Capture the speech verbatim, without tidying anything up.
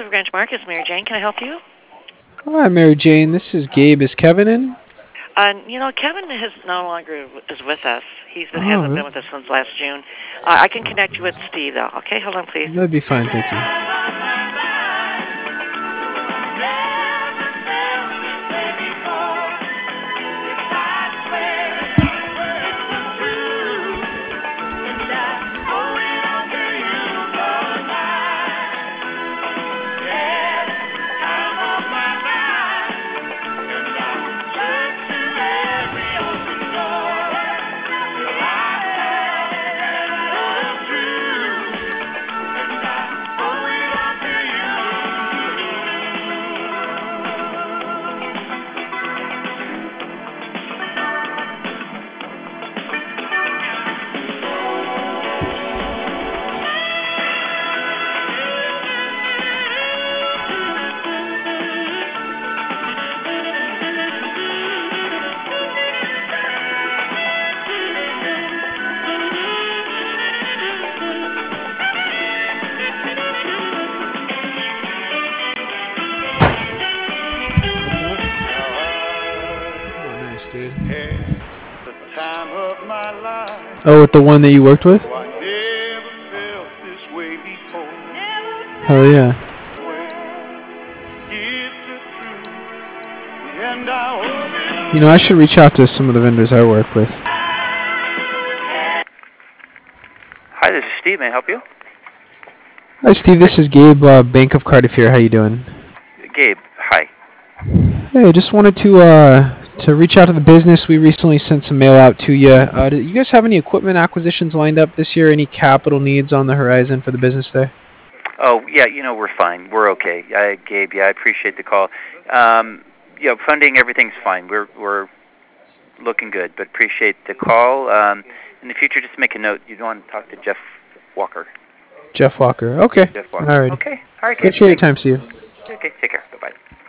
of Greenwich Markets, Mary Jane. Can I help you? Hi, Mary Jane. This is Gabe. Is Kevin in? Uh, you know, Kevin is no longer is with us. He's been Oh, hasn't been with us since last June. Uh, I can connect you with Steve, though. Okay, hold on, please. that'd be fine. Thank you. Dude. Oh, with the one that you worked with? Hell yeah. You know, I should reach out to some of the vendors I work with. Hi, this is Steve. May I help you? Hi, Steve. This is Gabe, uh, Bank of Cardiff here. How you doing? Gabe, hi. Hey, I just wanted to uh, to reach out to the business. We recently sent some mail out to you. Uh, do you guys have any equipment acquisitions lined up this year? Any capital needs on the horizon for the business there? Oh, yeah, you know, we're fine. We're okay. Uh, Gabe, yeah, I appreciate the call. Um, you know, funding, everything's fine. We're we're looking good, but appreciate the call. Um, in the future, just make a note. You want to talk to Jeff Walker. Jeff Walker. Okay. Jeff Walker. All right. Okay. All right, Gabe. Appreciate your time, Steve. Okay, take care. Bye-bye.